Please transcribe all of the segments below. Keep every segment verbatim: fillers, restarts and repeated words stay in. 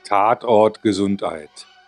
Tatort Gesundheit.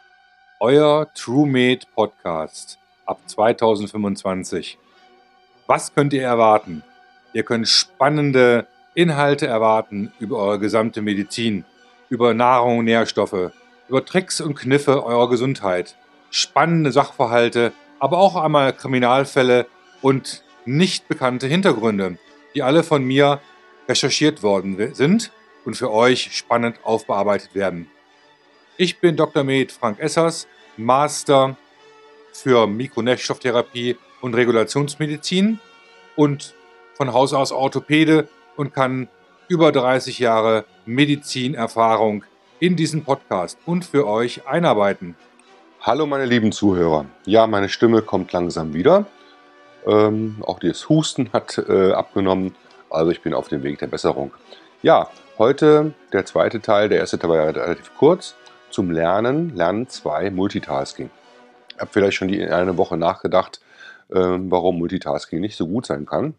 Euer TrueMed Podcast ab zweitausendfünfundzwanzig. Was könnt ihr erwarten? Ihr könnt spannende Inhalte erwarten über eure gesamte Medizin, über Nahrung und Nährstoffe, über Tricks und Kniffe eurer Gesundheit, spannende Sachverhalte, aber auch einmal Kriminalfälle und nicht bekannte Hintergründe, die alle von mir recherchiert worden sind und für euch spannend aufbearbeitet werden. Ich bin Doktor Med Frank Essers, Master für Mikronährstofftherapie und Regulationsmedizin und von Haus aus Orthopäde und kann über dreißig Jahre Medizinerfahrung in diesen Podcast und für euch einarbeiten. Hallo meine lieben Zuhörer. Ja, meine Stimme kommt langsam wieder. Ähm, auch das Husten hat äh, abgenommen, also ich bin auf dem Weg der Besserung. Ja, heute der zweite Teil, der erste Teil war relativ kurz, zum Lernen, Lernen zwei, Multitasking. Ich habe vielleicht schon die in einer Woche nachgedacht, ähm, warum Multitasking nicht so gut sein kann.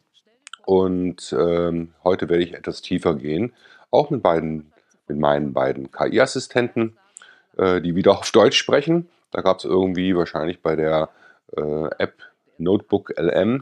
Und ähm, heute werde ich etwas tiefer gehen, auch mit, beiden, mit meinen beiden K I-Assistenten, äh, die wieder auf Deutsch sprechen. Da gab es irgendwie wahrscheinlich bei der äh, App Notebook L M,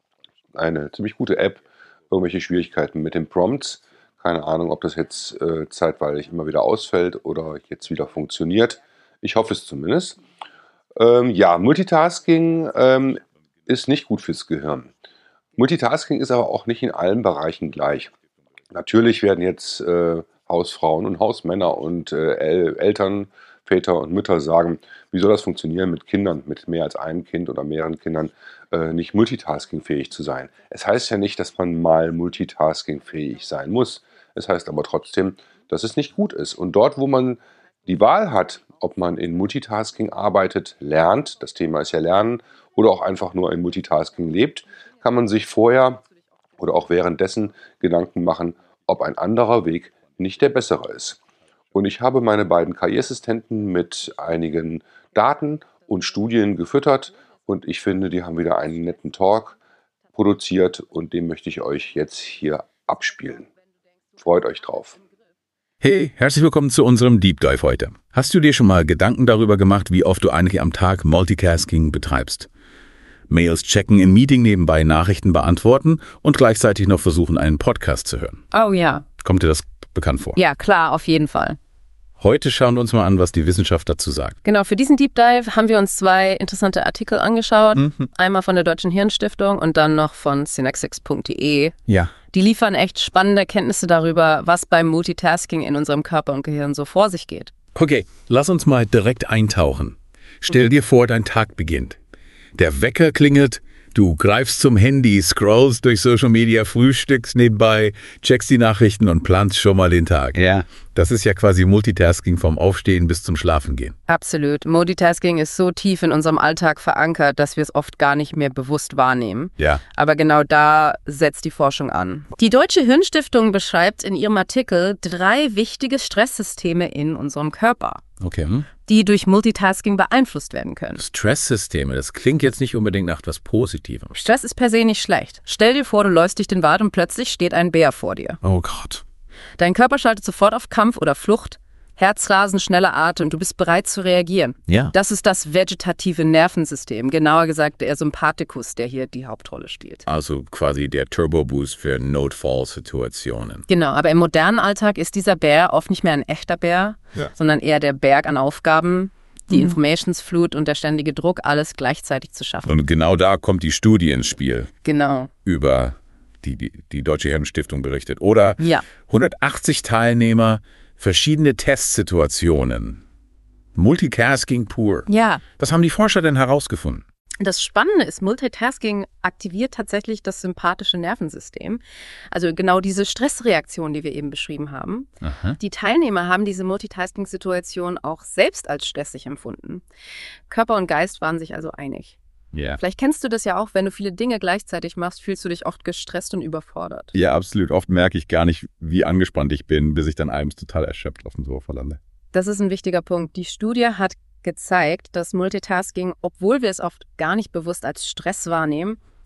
eine ziemlich gute App, irgendwelche Schwierigkeiten mit den Prompts. Keine Ahnung, ob das jetzt äh, zeitweilig immer wieder ausfällt oder jetzt wieder funktioniert. Ich hoffe es zumindest. Ähm, ja, Multitasking ähm, ist nicht gut fürs Gehirn. Multitasking ist aber auch nicht in allen Bereichen gleich. Natürlich werden jetzt äh, Hausfrauen und Hausmänner und äh, El- Eltern, Väter und Mütter sagen, wie soll das funktionieren mit Kindern, mit mehr als einem Kind oder mehreren Kindern, äh, nicht multitaskingfähig zu sein. Es heißt ja nicht, dass man mal multitaskingfähig sein muss. Es heißt aber trotzdem, dass es nicht gut ist. Und dort, wo man die Wahl hat, ob man in Multitasking arbeitet, lernt, das Thema ist ja Lernen, oder auch einfach nur in Multitasking lebt, kann man sich vorher oder auch währenddessen Gedanken machen, ob ein anderer Weg nicht der bessere ist. Und ich habe meine beiden K I-Assistenten mit einigen Daten und Studien gefüttert und ich finde, die haben wieder einen netten Talk produziert und den möchte ich euch jetzt hier abspielen. Freut euch drauf. Hey, herzlich willkommen zu unserem Deep Dive heute. Hast du dir schon mal Gedanken darüber gemacht, wie oft du eigentlich am Tag Multitasking betreibst? Mails checken, im Meeting nebenbei Nachrichten beantworten und gleichzeitig noch versuchen, einen Podcast zu hören. Oh ja. Kommt dir das bekannt vor? Ja, klar, auf jeden Fall. Heute schauen wir uns mal an, was die Wissenschaft dazu sagt. Genau, für diesen Deep Dive haben wir uns zwei interessante Artikel angeschaut. Mhm. Einmal von der Deutschen Hirnstiftung und dann noch von Synexix punkt de. Ja. Die liefern echt spannende Erkenntnisse darüber, was beim Multitasking in unserem Körper und Gehirn so vor sich geht. Okay, lass uns mal direkt eintauchen. Stell dir vor, dein Tag beginnt. Der Wecker klingelt, du greifst zum Handy, scrollst durch Social Media, frühstückst nebenbei, checkst die Nachrichten und planst schon mal den Tag. Ja. Das ist ja quasi Multitasking vom Aufstehen bis zum Schlafengehen. Absolut. Multitasking ist so tief in unserem Alltag verankert, dass wir es oft gar nicht mehr bewusst wahrnehmen. Ja. Aber genau da setzt die Forschung an. Die Deutsche Hirnstiftung beschreibt in ihrem Artikel drei wichtige Stresssysteme in unserem Körper, Okay. Hm? die durch Multitasking beeinflusst werden können. Stresssysteme, das klingt jetzt nicht unbedingt nach etwas Positivem. Stress ist per se nicht schlecht. Stell dir vor, du läufst durch den Wald und plötzlich steht ein Bär vor dir. Oh Gott. Dein Körper schaltet sofort auf Kampf oder Flucht, Herzrasen, schneller Atem und du bist bereit zu reagieren. Ja. Das ist das vegetative Nervensystem, genauer gesagt der Sympathikus, der hier die Hauptrolle spielt. Also quasi der Turbo-Boost für Notfallsituationen. Genau, aber im modernen Alltag ist dieser Bär oft nicht mehr ein echter Bär, Ja. sondern eher der Berg an Aufgaben, die Informationsflut und der ständige Druck, alles gleichzeitig zu schaffen. Und genau da kommt die Studie ins Spiel, Genau. über die die, die Deutsche Hirnstiftung berichtet. Oder Ja. hundertachtzig Teilnehmer, verschiedene Testsituationen. Multitasking pur. Ja. Was haben die Forscher denn herausgefunden? Das Spannende ist, Multitasking aktiviert tatsächlich das sympathische Nervensystem. Also genau diese Stressreaktion, die wir eben beschrieben haben. Aha. Die Teilnehmer haben diese Multitasking-Situation auch selbst als stressig empfunden. Körper und Geist waren sich also einig. Ja. Vielleicht kennst du das ja auch, wenn du viele Dinge gleichzeitig machst, fühlst du dich oft gestresst und überfordert. Ja, absolut. Oft merke ich gar nicht, wie angespannt ich bin, bis ich dann abends total erschöpft auf dem Sofa lande. Das ist ein wichtiger Punkt. Die Studie hat gezeigt, dass Multitasking, obwohl wir es oft gar nicht bewusst als Stress wahrnehmen,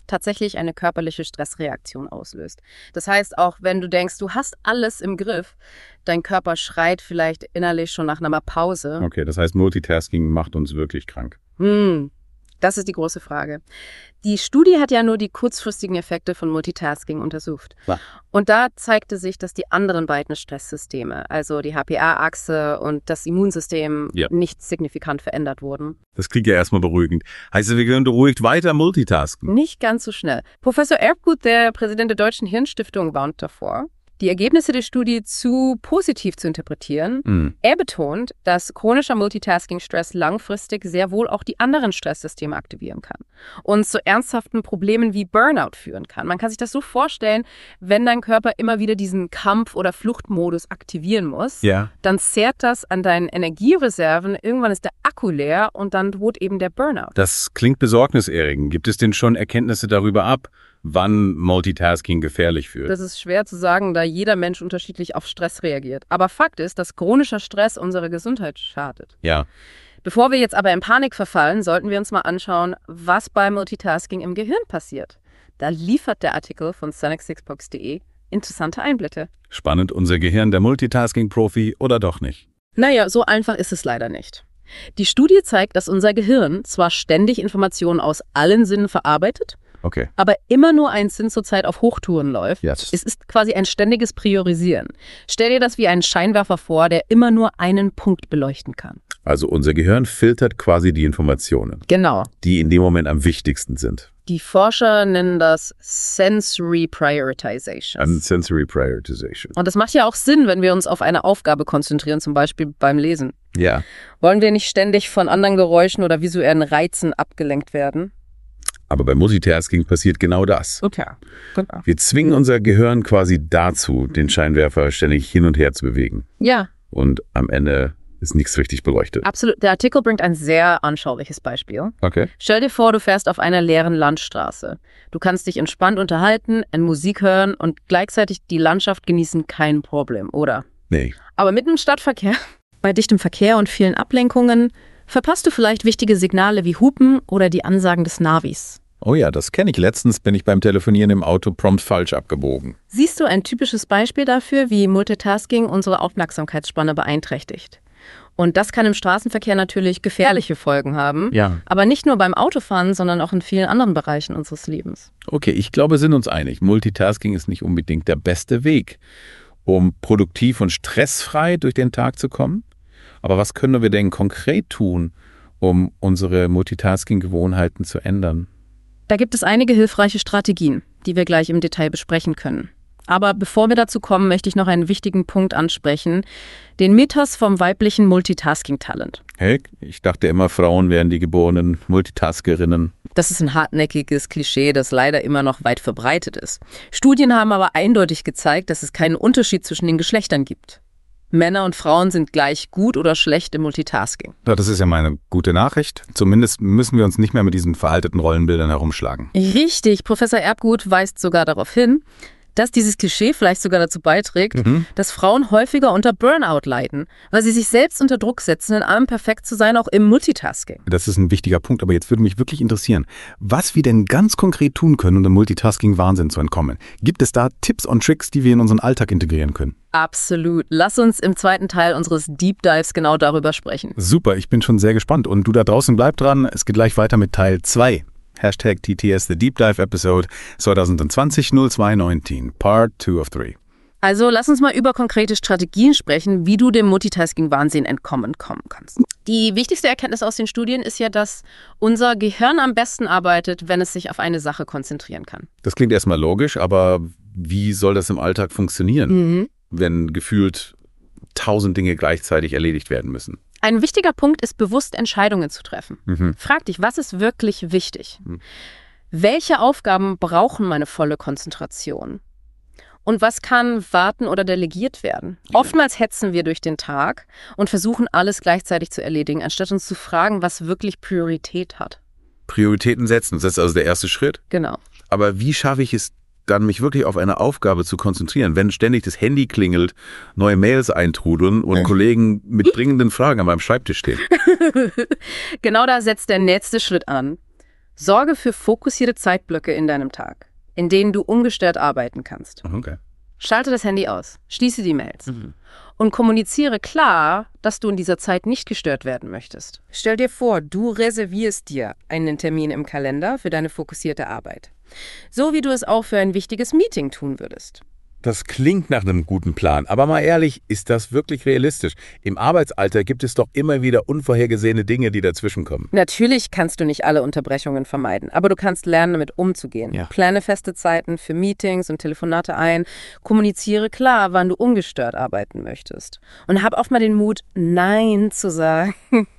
tatsächlich eine körperliche Stressreaktion auslöst. Das heißt, auch wenn du denkst, du hast alles im Griff, dein Körper schreit vielleicht innerlich schon nach einer Pause. Okay, das heißt, Multitasking macht uns wirklich krank. Hm. Das ist die große Frage. Die Studie hat ja nur die kurzfristigen Effekte von Multitasking untersucht. Klar. Und da zeigte sich, dass die anderen beiden Stresssysteme, also die H P A-Achse und das Immunsystem, ja. nicht signifikant verändert wurden. Das klingt ja erstmal beruhigend. Heißt, wir können beruhigt weiter multitasken? Nicht ganz so schnell. Professor Erbgut, der Präsident der Deutschen Hirnstiftung, warnt davor, die Ergebnisse der Studie zu positiv zu interpretieren. Mhm. Er betont, dass chronischer Multitasking-Stress langfristig sehr wohl auch die anderen Stresssysteme aktivieren kann und zu ernsthaften Problemen wie Burnout führen kann. Man kann sich das so vorstellen, wenn dein Körper immer wieder diesen Kampf- oder Fluchtmodus aktivieren muss, ja. dann zehrt das an deinen Energiereserven, irgendwann ist der Akku leer und dann droht eben der Burnout. Das klingt besorgniserregend. Gibt es denn schon Erkenntnisse darüber ab, wann Multitasking gefährlich führt? Das ist schwer zu sagen, da jeder Mensch unterschiedlich auf Stress reagiert. Aber Fakt ist, dass chronischer Stress unserer Gesundheit schadet. Ja. Bevor wir jetzt aber in Panik verfallen, sollten wir uns mal anschauen, was bei Multitasking im Gehirn passiert. Da liefert der Artikel von Sonic Six Box Punkt de interessante Einblicke. Spannend, unser Gehirn der Multitasking-Profi oder doch nicht? Naja, so einfach ist es leider nicht. Die Studie zeigt, dass unser Gehirn zwar ständig Informationen aus allen Sinnen verarbeitet, okay. aber immer nur ein Sinn zurzeit auf Hochtouren läuft. Yes. Es ist quasi ein ständiges Priorisieren. Stell dir das wie einen Scheinwerfer vor, der immer nur einen Punkt beleuchten kann. Also unser Gehirn filtert quasi die Informationen. Genau. Die in dem Moment am wichtigsten sind. Die Forscher nennen das Sensory Prioritization. An Sensory Prioritization. Und das macht ja auch Sinn, wenn wir uns auf eine Aufgabe konzentrieren, zum Beispiel beim Lesen. Ja. Wollen wir nicht ständig von anderen Geräuschen oder visuellen Reizen abgelenkt werden? Aber bei Multitasking passiert genau das. Okay. Genau. Wir zwingen unser Gehirn quasi dazu, den Scheinwerfer ständig hin und her zu bewegen. Ja. Und am Ende ist nichts richtig beleuchtet. Absolut. Der Artikel bringt ein sehr anschauliches Beispiel. Okay. Stell dir vor, du fährst auf einer leeren Landstraße. Du kannst dich entspannt unterhalten, in Musik hören und gleichzeitig die Landschaft genießen, kein Problem, oder? Nee. Aber mitten im Stadtverkehr, bei dichtem Verkehr und vielen Ablenkungen, verpasst du vielleicht wichtige Signale wie Hupen oder die Ansagen des Navis. Oh ja, das kenne ich. Letztens bin ich beim Telefonieren im Auto prompt falsch abgebogen. Siehst du ein typisches Beispiel dafür, wie Multitasking unsere Aufmerksamkeitsspanne beeinträchtigt? Und das kann im Straßenverkehr natürlich gefährliche Folgen haben. Ja. Aber nicht nur beim Autofahren, sondern auch in vielen anderen Bereichen unseres Lebens. Okay, ich glaube, wir sind uns einig. Multitasking ist nicht unbedingt der beste Weg, um produktiv und stressfrei durch den Tag zu kommen. Aber was können wir denn konkret tun, um unsere Multitasking-Gewohnheiten zu ändern? Da gibt es einige hilfreiche Strategien, die wir gleich im Detail besprechen können. Aber bevor wir dazu kommen, möchte ich noch einen wichtigen Punkt ansprechen, den Mythos vom weiblichen Multitasking-Talent. Hey, ich dachte immer, Frauen wären die geborenen Multitaskerinnen. Das ist ein hartnäckiges Klischee, das leider immer noch weit verbreitet ist. Studien haben aber eindeutig gezeigt, dass es keinen Unterschied zwischen den Geschlechtern gibt. Männer und Frauen sind gleich gut oder schlecht im Multitasking. Ja, das ist ja mal eine gute Nachricht. Zumindest müssen wir uns nicht mehr mit diesen veralteten Rollenbildern herumschlagen. Richtig, Professor Erbgut weist sogar darauf hin, dass dieses Klischee vielleicht sogar dazu beiträgt, mhm. dass Frauen häufiger unter Burnout leiden, weil sie sich selbst unter Druck setzen, in allem perfekt zu sein, auch im Multitasking. Das ist ein wichtiger Punkt, aber jetzt würde mich wirklich interessieren, was wir denn ganz konkret tun können, um dem Multitasking-Wahnsinn zu entkommen. Gibt es da Tipps und Tricks, die wir in unseren Alltag integrieren können? Absolut. Lass uns im zweiten Teil unseres Deep Dives genau darüber sprechen. Super, ich bin schon sehr gespannt. Und du da draußen bleib dran, es geht gleich weiter mit Teil zwei. Hashtag T T S The Deep Dive Episode zwanzig zwanzig null zwei neunzehn, Part two of three. Also lass uns mal über konkrete Strategien sprechen, wie du dem Multitasking-Wahnsinn entkommen kommen kannst. Die wichtigste Erkenntnis aus den Studien ist ja, dass unser Gehirn am besten arbeitet, wenn es sich auf eine Sache konzentrieren kann. Das klingt erstmal logisch, aber wie soll das im Alltag funktionieren, mhm. wenn gefühlt tausend Dinge gleichzeitig erledigt werden müssen? Ein wichtiger Punkt ist, bewusst Entscheidungen zu treffen. Mhm. Frag dich, was ist wirklich wichtig? Mhm. Welche Aufgaben brauchen meine volle Konzentration? Und was kann warten oder delegiert werden? Ja. Oftmals hetzen wir durch den Tag und versuchen, alles gleichzeitig zu erledigen, anstatt uns zu fragen, was wirklich Priorität hat. Prioritäten setzen, das ist also der erste Schritt? Genau. Aber wie schaffe ich es dann, mich wirklich auf eine Aufgabe zu konzentrieren, wenn ständig das Handy klingelt, neue Mails eintrudeln und ja. Kollegen mit dringenden Fragen an meinem Schreibtisch stehen? Genau da setzt der nächste Schritt an. Sorge für fokussierte Zeitblöcke in deinem Tag, in denen du ungestört arbeiten kannst. Okay. Schalte das Handy aus, schließe die Mails Mhm. und kommuniziere klar, dass du in dieser Zeit nicht gestört werden möchtest. Stell dir vor, du reservierst dir einen Termin im Kalender für deine fokussierte Arbeit. So wie du es auch für ein wichtiges Meeting tun würdest. Das klingt nach einem guten Plan, aber mal ehrlich, ist das wirklich realistisch? Im Arbeitsalter gibt es doch immer wieder unvorhergesehene Dinge, die dazwischenkommen. Natürlich kannst du nicht alle Unterbrechungen vermeiden, aber du kannst lernen, damit umzugehen. Ja. Plane feste Zeiten für Meetings und Telefonate ein, kommuniziere klar, wann du ungestört arbeiten möchtest. Und hab auch mal den Mut, Nein zu sagen.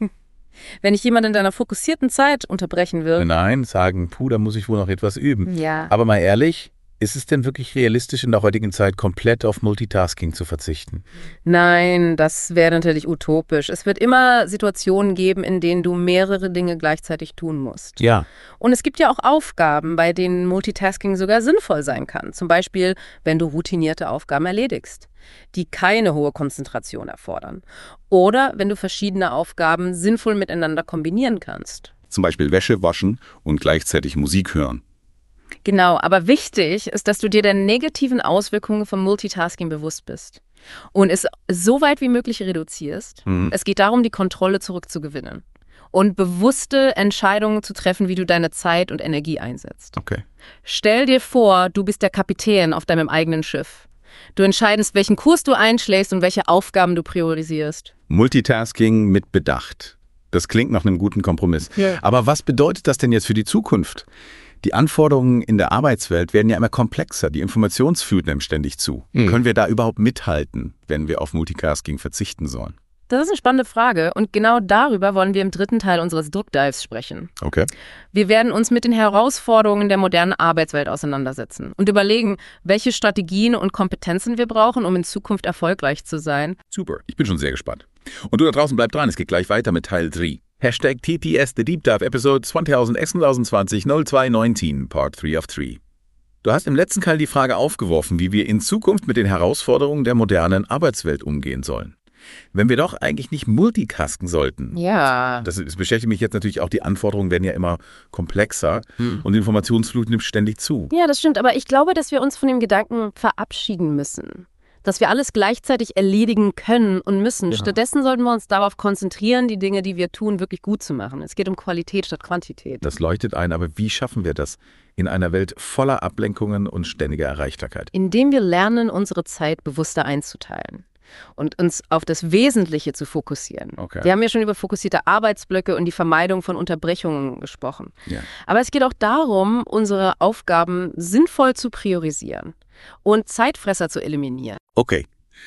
Wenn ich jemanden in deiner fokussierten Zeit unterbrechen will. Nein, sagen, puh, da muss ich wohl noch etwas üben. Ja. Aber mal ehrlich, ist es denn wirklich realistisch, in der heutigen Zeit komplett auf Multitasking zu verzichten? Nein, das wäre natürlich utopisch. Es wird immer Situationen geben, in denen du mehrere Dinge gleichzeitig tun musst. Ja. Und es gibt ja auch Aufgaben, bei denen Multitasking sogar sinnvoll sein kann. Zum Beispiel, wenn du routinierte Aufgaben erledigst, die keine hohe Konzentration erfordern. Oder wenn du verschiedene Aufgaben sinnvoll miteinander kombinieren kannst. Zum Beispiel Wäsche waschen und gleichzeitig Musik hören. Genau, aber wichtig ist, dass du dir der negativen Auswirkungen von Multitasking bewusst bist und es so weit wie möglich reduzierst. Mhm. Es geht darum, die Kontrolle zurückzugewinnen und bewusste Entscheidungen zu treffen, wie du deine Zeit und Energie einsetzt. Okay. Stell dir vor, du bist der Kapitän auf deinem eigenen Schiff. Du entscheidest, welchen Kurs du einschlägst und welche Aufgaben du priorisierst. Multitasking mit Bedacht. Das klingt nach einem guten Kompromiss. Ja. Aber was bedeutet das denn jetzt für die Zukunft? Die Anforderungen in der Arbeitswelt werden ja immer komplexer. Die Informationsflut nimmt ständig zu. Mhm. Können wir da überhaupt mithalten, wenn wir auf Multitasking verzichten sollen? Das ist eine spannende Frage und genau darüber wollen wir im dritten Teil unseres Druckdives sprechen. Okay. Wir werden uns mit den Herausforderungen der modernen Arbeitswelt auseinandersetzen und überlegen, welche Strategien und Kompetenzen wir brauchen, um in Zukunft erfolgreich zu sein. Super, ich bin schon sehr gespannt. Und du da draußen bleib dran, es geht gleich weiter mit Teil drei. Hashtag T T S The Deep Dive Episode zwanzig sechsundzwanzig null zwei neunzehn, Part drei of drei. Du hast im letzten Teil die Frage aufgeworfen, wie wir in Zukunft mit den Herausforderungen der modernen Arbeitswelt umgehen sollen. Wenn wir doch eigentlich nicht multitasken sollten. Ja. Das, das beschäftigt mich jetzt natürlich auch, die Anforderungen werden ja immer komplexer Hm. und die Informationsflut nimmt ständig zu. Ja, das stimmt, aber ich glaube, dass wir uns von dem Gedanken verabschieden müssen. Dass wir alles gleichzeitig erledigen können und müssen. Ja. Stattdessen sollten wir uns darauf konzentrieren, die Dinge, die wir tun, wirklich gut zu machen. Es geht um Qualität statt Quantität. Das leuchtet ein, aber wie schaffen wir das in einer Welt voller Ablenkungen und ständiger Erreichbarkeit? Indem wir lernen, unsere Zeit bewusster einzuteilen und uns auf das Wesentliche zu fokussieren. Okay. Wir haben ja schon über fokussierte Arbeitsblöcke und die Vermeidung von Unterbrechungen gesprochen. Ja. Aber es geht auch darum, unsere Aufgaben sinnvoll zu priorisieren und Zeitfresser zu eliminieren. Okay.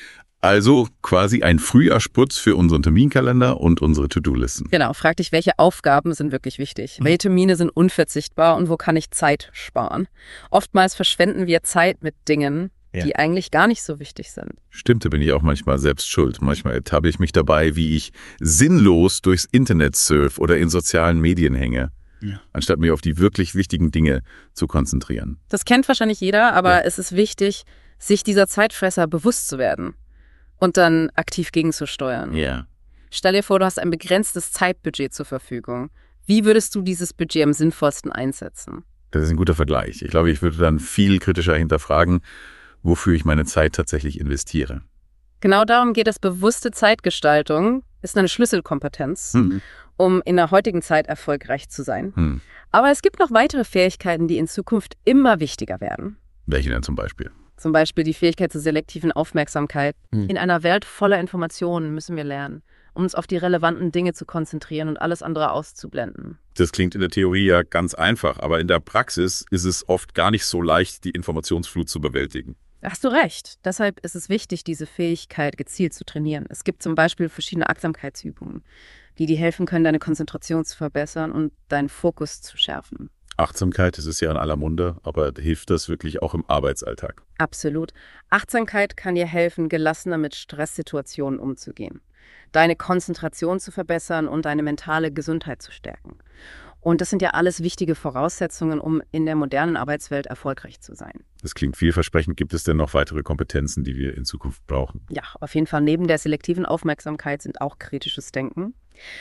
Also quasi ein Frühjahrsputz für unseren Terminkalender und unsere To-Do-Listen. Genau, frag dich, welche Aufgaben sind wirklich wichtig? Welche Termine sind unverzichtbar und wo kann ich Zeit sparen? Oftmals verschwenden wir Zeit mit Dingen, Ja. die eigentlich gar nicht so wichtig sind. Stimmt, da bin ich auch manchmal selbst schuld. Manchmal ertappe ich mich dabei, wie ich sinnlos durchs Internet surf oder in sozialen Medien hänge, Ja. anstatt mich auf die wirklich wichtigen Dinge zu konzentrieren. Das kennt wahrscheinlich jeder, aber Ja. es ist wichtig, sich dieser Zeitfresser bewusst zu werden und dann aktiv gegenzusteuern. Ja. Stell dir vor, du hast ein begrenztes Zeitbudget zur Verfügung. Wie würdest du dieses Budget am sinnvollsten einsetzen? Das ist ein guter Vergleich. Ich glaube, ich würde dann viel kritischer hinterfragen, wofür ich meine Zeit tatsächlich investiere. Genau darum geht es. Bewusste Zeitgestaltung ist eine Schlüsselkompetenz, Hm. um in der heutigen Zeit erfolgreich zu sein. Hm. Aber es gibt noch weitere Fähigkeiten, die in Zukunft immer wichtiger werden. Welche denn zum Beispiel? Zum Beispiel die Fähigkeit zur selektiven Aufmerksamkeit. Hm. In einer Welt voller Informationen müssen wir lernen, um uns auf die relevanten Dinge zu konzentrieren und alles andere auszublenden. Das klingt in der Theorie ja ganz einfach, aber in der Praxis ist es oft gar nicht so leicht, die Informationsflut zu bewältigen. Da hast du recht. Deshalb ist es wichtig, diese Fähigkeit gezielt zu trainieren. Es gibt zum Beispiel verschiedene Achtsamkeitsübungen, die dir helfen können, deine Konzentration zu verbessern und deinen Fokus zu schärfen. Achtsamkeit, das ist ja in aller Munde, aber hilft das wirklich auch im Arbeitsalltag? Absolut. Achtsamkeit kann dir helfen, gelassener mit Stresssituationen umzugehen, deine Konzentration zu verbessern und deine mentale Gesundheit zu stärken. Und das sind ja alles wichtige Voraussetzungen, um in der modernen Arbeitswelt erfolgreich zu sein. Das klingt vielversprechend. Gibt es denn noch weitere Kompetenzen, die wir in Zukunft brauchen? Ja, auf jeden Fall. Neben der selektiven Aufmerksamkeit sind auch kritisches Denken,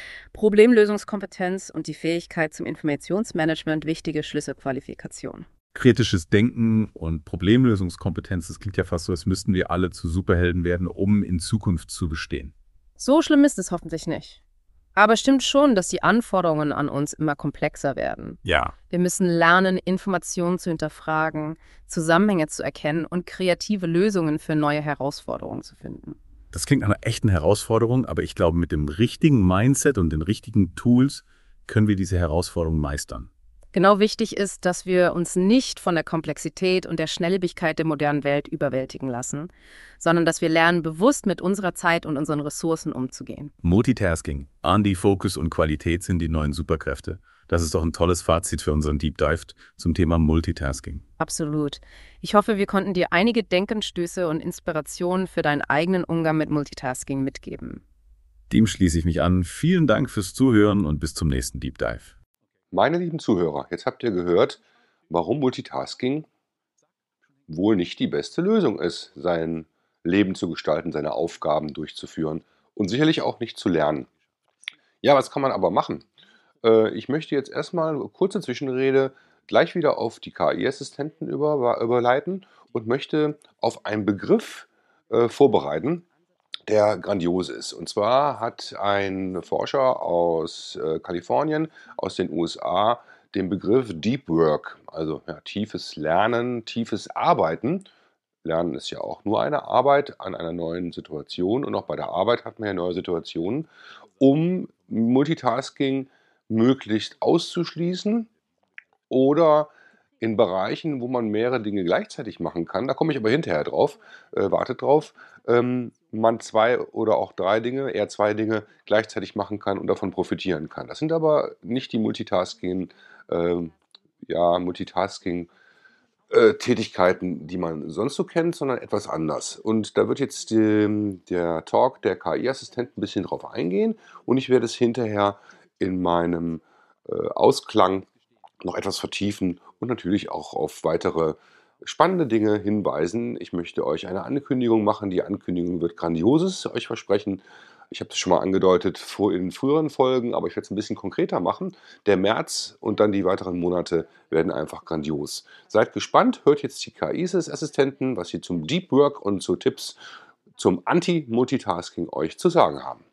Problemlösungskompetenz und die Fähigkeit zum Informationsmanagement wichtige Schlüsselqualifikationen. Kritisches Denken und Problemlösungskompetenz, das klingt ja fast so, als müssten wir alle zu Superhelden werden, um in Zukunft zu bestehen. So schlimm ist es hoffentlich nicht. Aber stimmt schon, dass die Anforderungen an uns immer komplexer werden. Ja. Wir müssen lernen, Informationen zu hinterfragen, Zusammenhänge zu erkennen und kreative Lösungen für neue Herausforderungen zu finden. Das klingt nach einer echten Herausforderung, aber ich glaube, mit dem richtigen Mindset und den richtigen Tools können wir diese Herausforderung meistern. Genau wichtig ist, dass wir uns nicht von der Komplexität und der Schnelllebigkeit der modernen Welt überwältigen lassen, sondern dass wir lernen, bewusst mit unserer Zeit und unseren Ressourcen umzugehen. Multitasking, Andi, Fokus und Qualität sind die neuen Superkräfte. Das ist doch ein tolles Fazit für unseren Deep Dive zum Thema Multitasking. Absolut. Ich hoffe, wir konnten dir einige Denkanstöße und Inspirationen für deinen eigenen Umgang mit Multitasking mitgeben. Dem schließe ich mich an. Vielen Dank fürs Zuhören und bis zum nächsten Deep Dive. Meine lieben Zuhörer, jetzt habt ihr gehört, warum Multitasking wohl nicht die beste Lösung ist, sein Leben zu gestalten, seine Aufgaben durchzuführen und sicherlich auch nicht zu lernen. Ja, was kann man aber machen? Äh, ich möchte jetzt erstmal eine kurze Zwischenrede gleich wieder auf die K I-Assistenten über, überleiten und möchte auf einen Begriff äh, vorbereiten, der grandios ist. Und zwar hat ein Forscher aus äh, Kalifornien, aus den U S A, den Begriff Deep Work, also ja, tiefes Lernen, tiefes Arbeiten. Lernen ist ja auch nur eine Arbeit an einer neuen Situation und auch bei der Arbeit hat man ja neue Situationen, um Multitasking möglichst auszuschließen oder in Bereichen, wo man mehrere Dinge gleichzeitig machen kann, da komme ich aber hinterher drauf, äh, wartet drauf, ähm, man zwei oder auch drei Dinge, eher zwei Dinge gleichzeitig machen kann und davon profitieren kann. Das sind aber nicht die Multitasking, äh, ja, Multitasking äh, Tätigkeiten, die man sonst so kennt, sondern etwas anders. Und da wird jetzt die, der Talk der K I-Assistent ein bisschen drauf eingehen und ich werde es hinterher in meinem äh, Ausklang noch etwas vertiefen und natürlich auch auf weitere spannende Dinge hinweisen. Ich möchte euch eine Ankündigung machen. Die Ankündigung wird Grandioses euch versprechen. Ich habe es schon mal angedeutet vor in früheren Folgen, aber ich werde es ein bisschen konkreter machen. Der März und dann die weiteren Monate werden einfach grandios. Seid gespannt, hört jetzt die K I-Assistenten, was sie zum Deep Work und zu Tipps zum Anti-Multitasking euch zu sagen haben.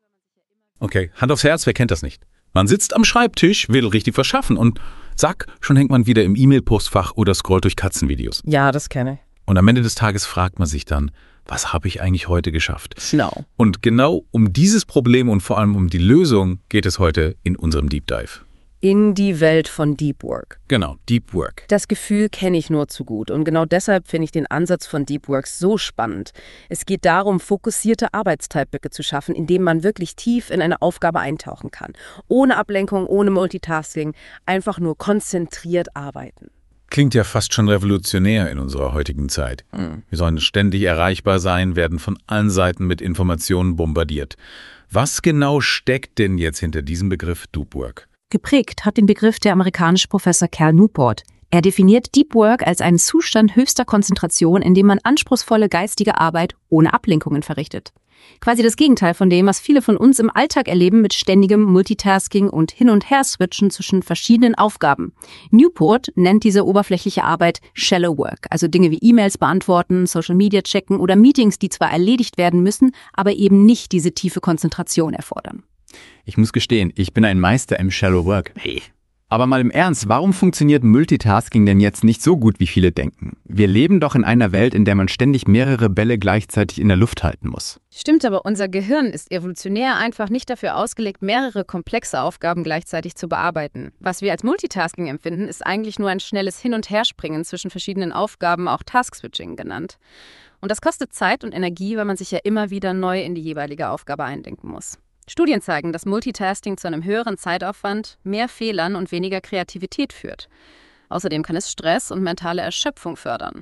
Okay, Hand aufs Herz, wer kennt das nicht? Man sitzt am Schreibtisch, will richtig was schaffen und zack, schon hängt man wieder im E-Mail-Postfach oder scrollt durch Katzenvideos. Ja, das kenne ich. Und am Ende des Tages fragt man sich dann, was habe ich eigentlich heute geschafft? Genau. Und genau um dieses Problem und vor allem um die Lösung geht es heute in unserem Deep Dive. In die Welt von Deep Work. Genau, Deep Work. Das Gefühl kenne ich nur zu gut und genau deshalb finde ich den Ansatz von Deep Work so spannend. Es geht darum, fokussierte Arbeitszeitblöcke zu schaffen, indem man wirklich tief in eine Aufgabe eintauchen kann. Ohne Ablenkung, ohne Multitasking, einfach nur konzentriert arbeiten. Klingt ja fast schon revolutionär in unserer heutigen Zeit. Mhm. Wir sollen ständig erreichbar sein, werden von allen Seiten mit Informationen bombardiert. Was genau steckt denn jetzt hinter diesem Begriff Deep Work? Geprägt hat den Begriff der amerikanische Professor Cal Newport. Er definiert Deep Work als einen Zustand höchster Konzentration, in dem man anspruchsvolle geistige Arbeit ohne Ablenkungen verrichtet. Quasi das Gegenteil von dem, was viele von uns im Alltag erleben mit ständigem Multitasking und Hin- und Her-Switchen zwischen verschiedenen Aufgaben. Newport nennt diese oberflächliche Arbeit Shallow Work, also Dinge wie E-Mails beantworten, Social Media checken oder Meetings, die zwar erledigt werden müssen, aber eben nicht diese tiefe Konzentration erfordern. Ich muss gestehen, ich bin ein Meister im Shallow Work. Hey. Aber mal im Ernst, warum funktioniert Multitasking denn jetzt nicht so gut, wie viele denken? Wir leben doch in einer Welt, in der man ständig mehrere Bälle gleichzeitig in der Luft halten muss. Stimmt, aber unser Gehirn ist evolutionär einfach nicht dafür ausgelegt, mehrere komplexe Aufgaben gleichzeitig zu bearbeiten. Was wir als Multitasking empfinden, ist eigentlich nur ein schnelles Hin- und Herspringen zwischen verschiedenen Aufgaben, auch Task-Switching genannt. Und das kostet Zeit und Energie, weil man sich ja immer wieder neu in die jeweilige Aufgabe eindenken muss. Studien zeigen, dass Multitasking zu einem höheren Zeitaufwand, mehr Fehlern und weniger Kreativität führt. Außerdem kann es Stress und mentale Erschöpfung fördern.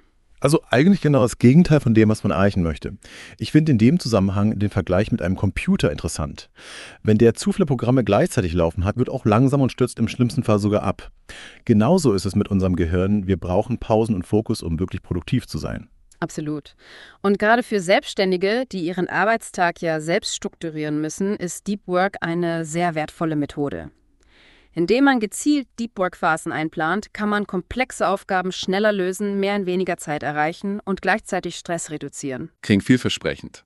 Also eigentlich genau das Gegenteil von dem, was man erreichen möchte. Ich finde in dem Zusammenhang den Vergleich mit einem Computer interessant. Wenn der zu viele Programme gleichzeitig laufen hat, wird auch langsam und stürzt im schlimmsten Fall sogar ab. Genauso ist es mit unserem Gehirn. Wir brauchen Pausen und Fokus, um wirklich produktiv zu sein. Absolut. Und gerade für Selbstständige, die ihren Arbeitstag ja selbst strukturieren müssen, ist Deep Work eine sehr wertvolle Methode. Indem man gezielt Deep Work-Phasen einplant, kann man komplexe Aufgaben schneller lösen, mehr in weniger Zeit erreichen und gleichzeitig Stress reduzieren. Klingt vielversprechend.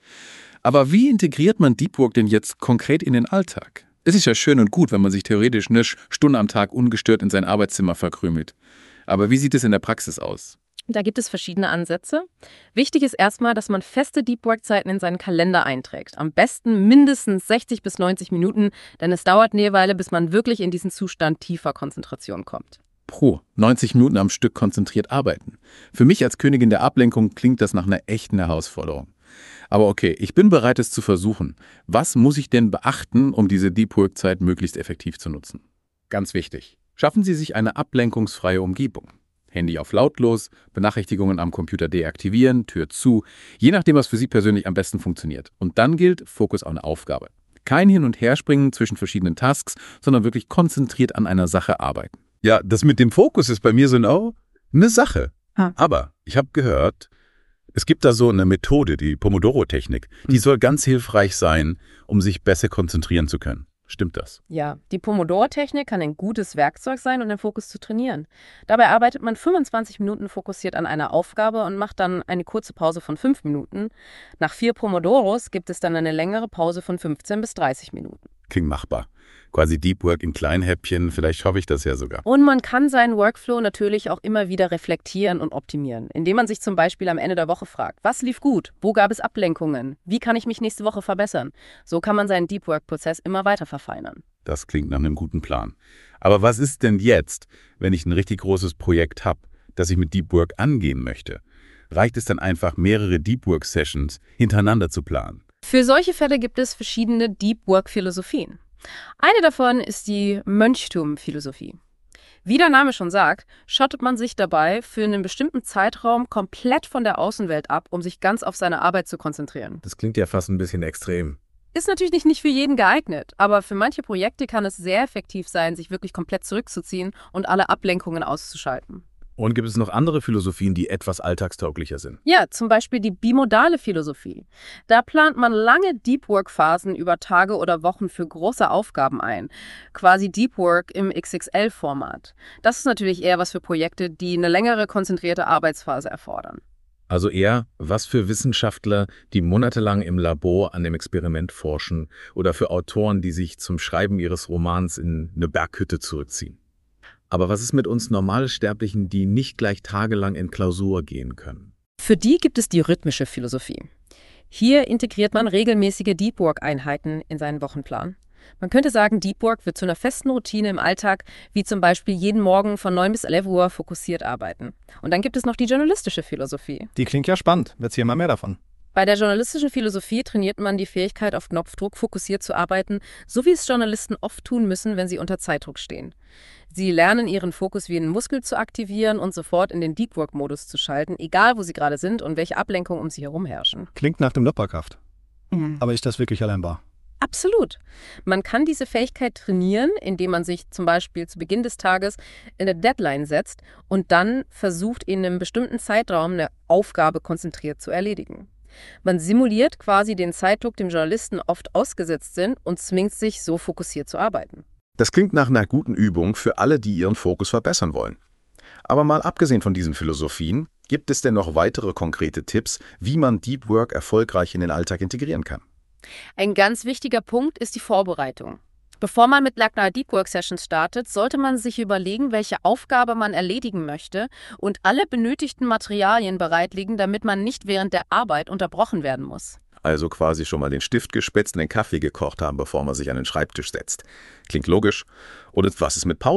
Aber wie integriert man Deep Work denn jetzt konkret in den Alltag? Es ist ja schön und gut, wenn man sich theoretisch eine Stunde am Tag ungestört in sein Arbeitszimmer verkrümelt. Aber wie sieht es in der Praxis aus? Da gibt es verschiedene Ansätze. Wichtig ist erstmal, dass man feste Deep Work-Zeiten in seinen Kalender einträgt. Am besten mindestens sechzig bis neunzig Minuten, denn es dauert eine Weile, bis man wirklich in diesen Zustand tiefer Konzentration kommt. Pro neunzig Minuten am Stück konzentriert arbeiten. Für mich als Königin der Ablenkung klingt das nach einer echten Herausforderung. Aber okay, ich bin bereit, es zu versuchen. Was muss ich denn beachten, um diese Deep Work-Zeit möglichst effektiv zu nutzen? Ganz wichtig, schaffen Sie sich eine ablenkungsfreie Umgebung. Handy auf lautlos, Benachrichtigungen am Computer deaktivieren, Tür zu, je nachdem, was für Sie persönlich am besten funktioniert. Und dann gilt Fokus auf eine Aufgabe. Kein Hin- und Herspringen zwischen verschiedenen Tasks, sondern wirklich konzentriert an einer Sache arbeiten. Ja, das mit dem Fokus ist bei mir so genau eine Sache. Ah. Aber ich habe gehört, es gibt da so eine Methode, die Pomodoro-Technik, die Hm. soll ganz hilfreich sein, um sich besser konzentrieren zu können. Stimmt das? Ja, die Pomodoro-Technik kann ein gutes Werkzeug sein, um den Fokus zu trainieren. Dabei arbeitet man fünfundzwanzig Minuten fokussiert an einer Aufgabe und macht dann eine kurze Pause von fünf Minuten. Nach vier Pomodoros gibt es dann eine längere Pause von fünfzehn bis dreißig Minuten. Klingt machbar. Quasi Deep Work in Kleinhäppchen, vielleicht schaffe ich das ja sogar. Und man kann seinen Workflow natürlich auch immer wieder reflektieren und optimieren, indem man sich zum Beispiel am Ende der Woche fragt, was lief gut, wo gab es Ablenkungen, wie kann ich mich nächste Woche verbessern. So kann man seinen Deep Work-Prozess immer weiter verfeinern. Das klingt nach einem guten Plan. Aber was ist denn jetzt, wenn ich ein richtig großes Projekt habe, das ich mit Deep Work angehen möchte? Reicht es dann einfach, mehrere Deep Work-Sessions hintereinander zu planen? Für solche Fälle gibt es verschiedene Deep Work-Philosophien. Eine davon ist die Mönchtum-Philosophie. Wie der Name schon sagt, schottet man sich dabei für einen bestimmten Zeitraum komplett von der Außenwelt ab, um sich ganz auf seine Arbeit zu konzentrieren. Das klingt ja fast ein bisschen extrem. Ist natürlich nicht für jeden geeignet, aber für manche Projekte kann es sehr effektiv sein, sich wirklich komplett zurückzuziehen und alle Ablenkungen auszuschalten. Und gibt es noch andere Philosophien, die etwas alltagstauglicher sind? Ja, zum Beispiel die bimodale Philosophie. Da plant man lange Deep Work-Phasen über Tage oder Wochen für große Aufgaben ein. Quasi Deep Work im X X L-Format. Das ist natürlich eher was für Projekte, die eine längere, konzentrierte Arbeitsphase erfordern. Also eher was für Wissenschaftler, die monatelang im Labor an dem Experiment forschen, oder für Autoren, die sich zum Schreiben ihres Romans in eine Berghütte zurückziehen. Aber was ist mit uns Normalsterblichen, die nicht gleich tagelang in Klausur gehen können? Für die gibt es die rhythmische Philosophie. Hier integriert man regelmäßige Deep Work-Einheiten in seinen Wochenplan. Man könnte sagen, Deep Work wird zu einer festen Routine im Alltag, wie zum Beispiel jeden Morgen von neun bis elf Uhr fokussiert arbeiten. Und dann gibt es noch die journalistische Philosophie. Die klingt ja spannend. Erzähl mal mehr davon. Bei der journalistischen Philosophie trainiert man die Fähigkeit, auf Knopfdruck fokussiert zu arbeiten, so wie es Journalisten oft tun müssen, wenn sie unter Zeitdruck stehen. Sie lernen, ihren Fokus wie einen Muskel zu aktivieren und sofort in den Deep Work-Modus zu schalten, egal wo sie gerade sind und welche Ablenkungen um sie herum herrschen. Klingt nach dem Doppelkraft. Mhm. Aber ist das wirklich erlernbar? Absolut. Man kann diese Fähigkeit trainieren, indem man sich zum Beispiel zu Beginn des Tages eine Deadline setzt und dann versucht, in einem bestimmten Zeitraum eine Aufgabe konzentriert zu erledigen. Man simuliert quasi den Zeitdruck, dem Journalisten oft ausgesetzt sind, und zwingt sich, so fokussiert zu arbeiten. Das klingt nach einer guten Übung für alle, die ihren Fokus verbessern wollen. Aber mal abgesehen von diesen Philosophien, gibt es denn noch weitere konkrete Tipps, wie man Deep Work erfolgreich in den Alltag integrieren kann? Ein ganz wichtiger Punkt ist die Vorbereitung. Bevor man mit langen Deep Work Sessions startet, sollte man sich überlegen, welche Aufgabe man erledigen möchte und alle benötigten Materialien bereitlegen, damit man nicht während der Arbeit unterbrochen werden muss. Also quasi schon mal den Stift gespitzt und den Kaffee gekocht haben, bevor man sich an den Schreibtisch setzt. Klingt logisch. Und was ist mit Pausen?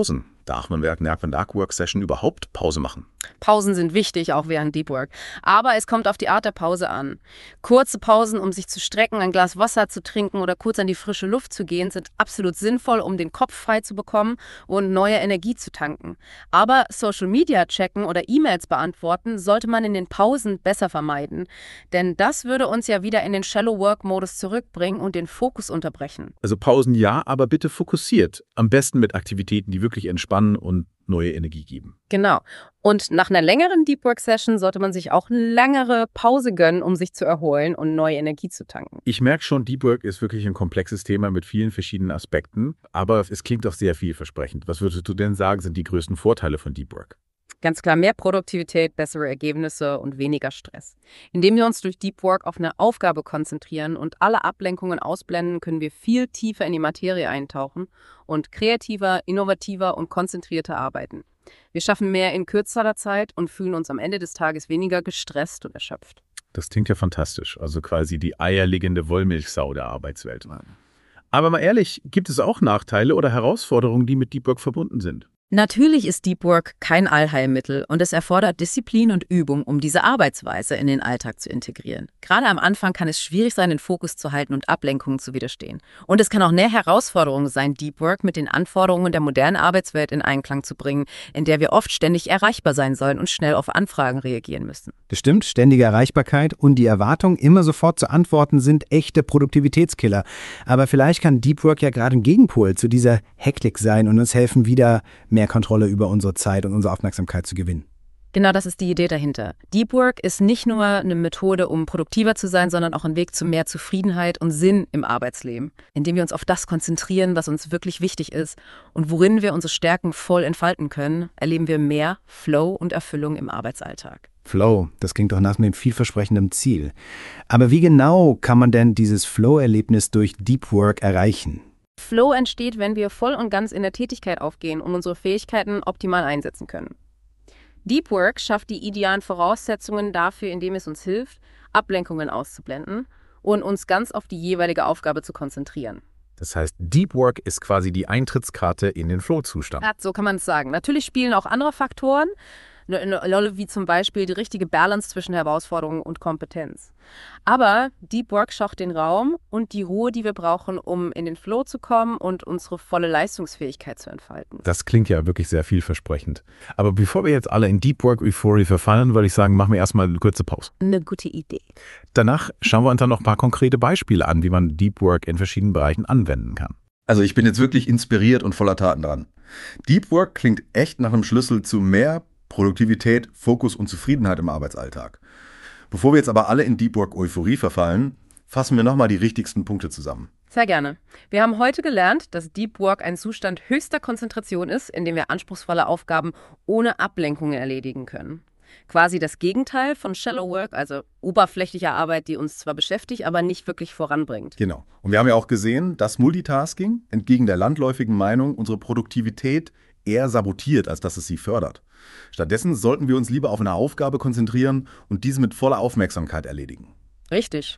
Darf man während einer Dark Work Session überhaupt Pause machen? Pausen sind wichtig, auch während Deep Work. Aber es kommt auf die Art der Pause an. Kurze Pausen, um sich zu strecken, ein Glas Wasser zu trinken oder kurz an die frische Luft zu gehen, sind absolut sinnvoll, um den Kopf frei zu bekommen und neue Energie zu tanken. Aber Social Media checken oder E-Mails beantworten sollte man in den Pausen besser vermeiden. Denn das würde uns ja wieder in den Shallow Work-Modus zurückbringen und den Fokus unterbrechen. Also Pausen ja, aber bitte fokussiert. Am besten mit Aktivitäten, die wirklich entspannen und neue Energie geben. Genau. Und nach einer längeren Deep Work Session sollte man sich auch eine längere Pause gönnen, um sich zu erholen und neue Energie zu tanken. Ich merke schon, Deep Work ist wirklich ein komplexes Thema mit vielen verschiedenen Aspekten, aber es klingt doch sehr vielversprechend. Was würdest du denn sagen, sind die größten Vorteile von Deep Work? Ganz klar mehr Produktivität, bessere Ergebnisse und weniger Stress. Indem wir uns durch Deep Work auf eine Aufgabe konzentrieren und alle Ablenkungen ausblenden, können wir viel tiefer in die Materie eintauchen und kreativer, innovativer und konzentrierter arbeiten. Wir schaffen mehr in kürzerer Zeit und fühlen uns am Ende des Tages weniger gestresst und erschöpft. Das klingt ja fantastisch, also quasi die eierlegende Wollmilchsau der Arbeitswelt. Aber mal ehrlich, gibt es auch Nachteile oder Herausforderungen, die mit Deep Work verbunden sind? Natürlich ist Deep Work kein Allheilmittel und es erfordert Disziplin und Übung, um diese Arbeitsweise in den Alltag zu integrieren. Gerade am Anfang kann es schwierig sein, den Fokus zu halten und Ablenkungen zu widerstehen. Und es kann auch eine Herausforderung sein, Deep Work mit den Anforderungen der modernen Arbeitswelt in Einklang zu bringen, in der wir oft ständig erreichbar sein sollen und schnell auf Anfragen reagieren müssen. Das stimmt, ständige Erreichbarkeit und die Erwartung, immer sofort zu antworten, sind echte Produktivitätskiller. Aber vielleicht kann Deep Work ja gerade ein Gegenpol zu dieser Hektik sein und uns helfen, wieder mehr Kontrolle über unsere Zeit und unsere Aufmerksamkeit zu gewinnen. Genau, das ist die Idee dahinter. Deep Work ist nicht nur eine Methode, um produktiver zu sein, sondern auch ein Weg zu mehr Zufriedenheit und Sinn im Arbeitsleben, indem wir uns auf das konzentrieren, was uns wirklich wichtig ist und worin wir unsere Stärken voll entfalten können, erleben wir mehr Flow und Erfüllung im Arbeitsalltag. Flow, das klingt doch nach einem vielversprechendem Ziel. Aber wie genau kann man denn dieses Flow-Erlebnis durch Deep Work erreichen? Flow entsteht, wenn wir voll und ganz in der Tätigkeit aufgehen und unsere Fähigkeiten optimal einsetzen können. Deep Work schafft die idealen Voraussetzungen dafür, indem es uns hilft, Ablenkungen auszublenden und uns ganz auf die jeweilige Aufgabe zu konzentrieren. Das heißt, Deep Work ist quasi die Eintrittskarte in den Flow-Zustand. Ja, so kann man es sagen. Natürlich spielen auch andere Faktoren eine Rolle, wie zum Beispiel die richtige Balance zwischen Herausforderung und Kompetenz. Aber Deep Work schafft den Raum und die Ruhe, die wir brauchen, um in den Flow zu kommen und unsere volle Leistungsfähigkeit zu entfalten. Das klingt ja wirklich sehr vielversprechend. Aber bevor wir jetzt alle in Deep Work Euphorie verfallen, würde ich sagen, machen wir erstmal eine kurze Pause. Eine gute Idee. Danach schauen wir uns dann noch ein paar konkrete Beispiele an, wie man Deep Work in verschiedenen Bereichen anwenden kann. Also ich bin jetzt wirklich inspiriert und voller Taten dran. Deep Work klingt echt nach einem Schlüssel zu mehr Produktivität, Fokus und Zufriedenheit im Arbeitsalltag. Bevor wir jetzt aber alle in Deep Work Euphorie verfallen, fassen wir nochmal die wichtigsten Punkte zusammen. Sehr gerne. Wir haben heute gelernt, dass Deep Work ein Zustand höchster Konzentration ist, in dem wir anspruchsvolle Aufgaben ohne Ablenkungen erledigen können. Quasi das Gegenteil von Shallow Work, also oberflächlicher Arbeit, die uns zwar beschäftigt, aber nicht wirklich voranbringt. Genau. Und wir haben ja auch gesehen, dass Multitasking entgegen der landläufigen Meinung unsere Produktivität eher sabotiert, als dass es sie fördert. Stattdessen sollten wir uns lieber auf eine Aufgabe konzentrieren und diese mit voller Aufmerksamkeit erledigen. Richtig.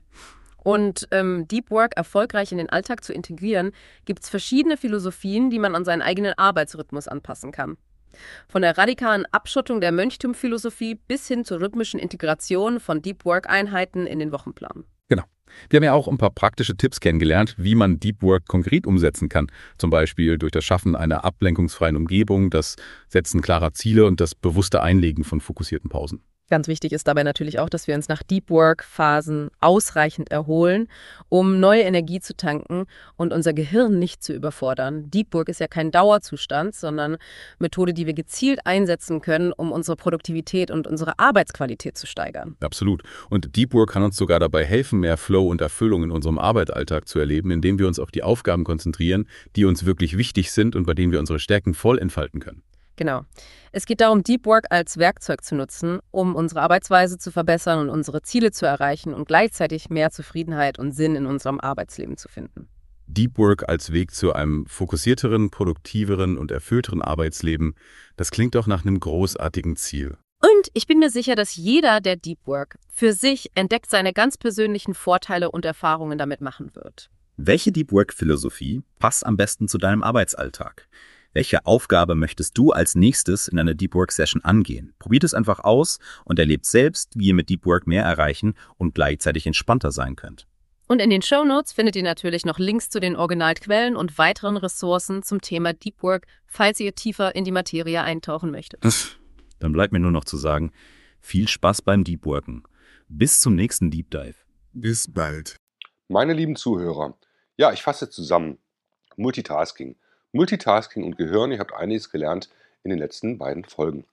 Und ähm, Deep Work erfolgreich in den Alltag zu integrieren, gibt es verschiedene Philosophien, die man an seinen eigenen Arbeitsrhythmus anpassen kann. Von der radikalen Abschottung der Mönchtum-Philosophie bis hin zur rhythmischen Integration von Deep Work-Einheiten in den Wochenplan. Genau. Wir haben ja auch ein paar praktische Tipps kennengelernt, wie man Deep Work konkret umsetzen kann. Zum Beispiel durch das Schaffen einer ablenkungsfreien Umgebung, das Setzen klarer Ziele und das bewusste Einlegen von fokussierten Pausen. Ganz wichtig ist dabei natürlich auch, dass wir uns nach Deep Work-Phasen ausreichend erholen, um neue Energie zu tanken und unser Gehirn nicht zu überfordern. Deep Work ist ja kein Dauerzustand, sondern eine Methode, die wir gezielt einsetzen können, um unsere Produktivität und unsere Arbeitsqualität zu steigern. Absolut. Und Deep Work kann uns sogar dabei helfen, mehr Flow und Erfüllung in unserem Arbeitsalltag zu erleben, indem wir uns auf die Aufgaben konzentrieren, die uns wirklich wichtig sind und bei denen wir unsere Stärken voll entfalten können. Genau. Es geht darum, Deep Work als Werkzeug zu nutzen, um unsere Arbeitsweise zu verbessern und unsere Ziele zu erreichen und gleichzeitig mehr Zufriedenheit und Sinn in unserem Arbeitsleben zu finden. Deep Work als Weg zu einem fokussierteren, produktiveren und erfüllteren Arbeitsleben, das klingt doch nach einem großartigen Ziel. Und ich bin mir sicher, dass jeder, der Deep Work für sich entdeckt, seine ganz persönlichen Vorteile und Erfahrungen damit machen wird. Welche Deep Work-Philosophie passt am besten zu deinem Arbeitsalltag? Welche Aufgabe möchtest du als nächstes in einer Deep Work Session angehen? Probiert es einfach aus und erlebt selbst, wie ihr mit Deep Work mehr erreichen und gleichzeitig entspannter sein könnt. Und in den Shownotes findet ihr natürlich noch Links zu den Originalquellen und weiteren Ressourcen zum Thema Deep Work, falls ihr tiefer in die Materie eintauchen möchtet. Dann bleibt mir nur noch zu sagen, viel Spaß beim Deep Worken. Bis zum nächsten Deep Dive. Bis bald. Meine lieben Zuhörer, ja, ich fasse zusammen. Multitasking. Multitasking und Gehirn, ihr habt einiges gelernt in den letzten beiden Folgen.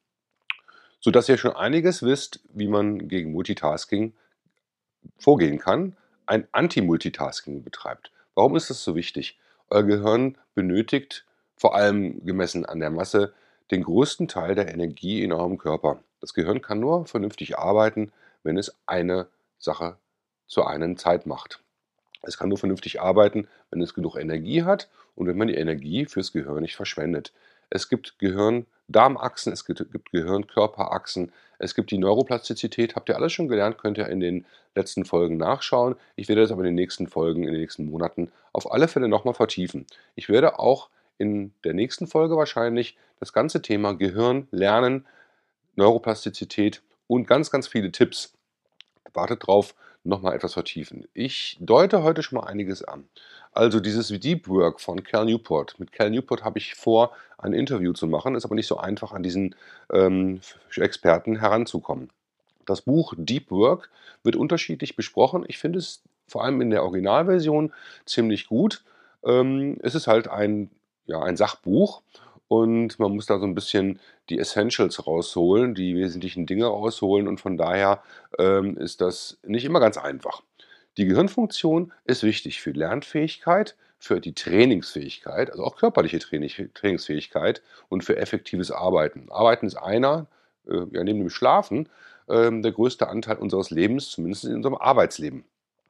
Sodass ihr schon einiges wisst, wie man gegen Multitasking vorgehen kann, ein Anti-Multitasking betreibt. Warum ist das so wichtig? Euer Gehirn benötigt, vor allem gemessen an der Masse, den größten Teil der Energie in eurem Körper. Das Gehirn kann nur vernünftig arbeiten, wenn es eine Sache zur einen Zeit macht. Es kann nur vernünftig arbeiten, wenn es genug Energie hat und wenn man die Energie fürs Gehirn nicht verschwendet. Es gibt Gehirn-Darm-Achsen, es gibt, gibt Gehirn-Körper-Achsen, es gibt die Neuroplastizität. Habt ihr alles schon gelernt, könnt ihr in den letzten Folgen nachschauen. Ich werde das aber in den nächsten Folgen, in den nächsten Monaten auf alle Fälle nochmal vertiefen. Ich werde auch in der nächsten Folge wahrscheinlich das ganze Thema Gehirn, Lernen, Neuroplastizität und ganz, ganz viele Tipps, wartet drauf, nochmal etwas vertiefen. Ich deute heute schon mal einiges an. Also dieses Deep Work von Cal Newport. Mit Cal Newport habe ich vor, ein Interview zu machen. Ist aber nicht so einfach, an diesen ähm, Experten heranzukommen. Das Buch Deep Work wird unterschiedlich besprochen. Ich finde es vor allem in der Originalversion ziemlich gut. Ähm, es ist halt ein, ja, ein Sachbuch. Und man muss da so ein bisschen die Essentials rausholen, die wesentlichen Dinge rausholen. Und von daher ähm, ist das nicht immer ganz einfach. Die Gehirnfunktion ist wichtig für Lernfähigkeit, für die Trainingsfähigkeit, also auch körperliche Trainingsfähigkeit und für effektives Arbeiten. Arbeiten ist einer, äh, ja, neben dem Schlafen, äh, der größte Anteil unseres Lebens, zumindest in unserem Arbeitsleben.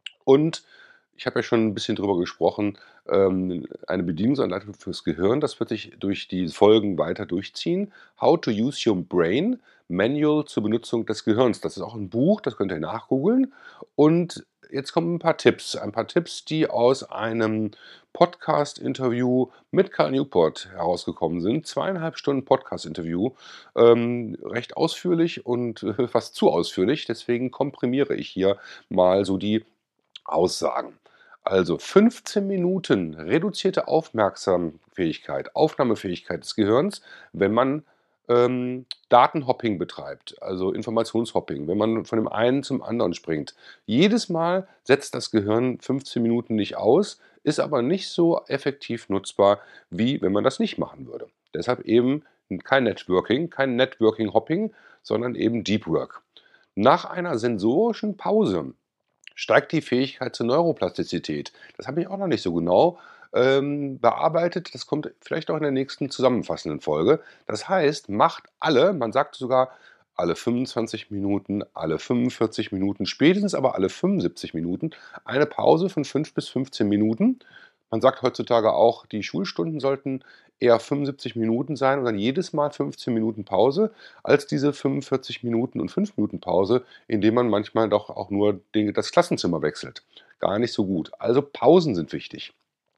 Und ich habe ja schon ein bisschen drüber gesprochen, ähm, eine Bedienungsanleitung fürs Gehirn, das wird sich durch die Folgen weiter durchziehen. How to use your brain, Manual zur Benutzung des Gehirns. Das ist auch ein Buch, das könnt ihr nachgoogeln. Und jetzt kommen ein paar Tipps. Ein paar Tipps, die aus einem Podcast-Interview mit Cal Newport herausgekommen sind. Zweieinhalb Stunden Podcast-Interview. Ähm, recht ausführlich und äh, fast zu ausführlich. Deswegen komprimiere ich hier mal so die Aussagen. Also fünfzehn Minuten reduzierte Aufmerksamfähigkeit, Aufnahmefähigkeit des Gehirns, wenn man ähm, Datenhopping betreibt, also Informationshopping, wenn man von dem einen zum anderen springt. Jedes Mal setzt das Gehirn fünfzehn Minuten nicht aus, ist aber nicht so effektiv nutzbar, wie wenn man das nicht machen würde. Deshalb eben kein Networking, kein Networking-Hopping, sondern eben Deep Work. Nach einer sensorischen Pause steigt die Fähigkeit zur Neuroplastizität. Das habe ich auch noch nicht so genau ähm, bearbeitet. Das kommt vielleicht auch in der nächsten zusammenfassenden Folge. Das heißt, macht alle, man sagt sogar alle fünfundzwanzig Minuten, alle fünfundvierzig Minuten, spätestens aber alle fünfundsiebzig Minuten, eine Pause von fünf bis fünfzehn Minuten. Man sagt heutzutage auch, die Schulstunden sollten eher fünfundsiebzig Minuten sein und dann jedes Mal fünfzehn Minuten Pause, als diese fünfundvierzig Minuten und fünf Minuten Pause, indem man manchmal doch auch nur den, das Klassenzimmer wechselt. Gar nicht so gut. Also Pausen sind wichtig.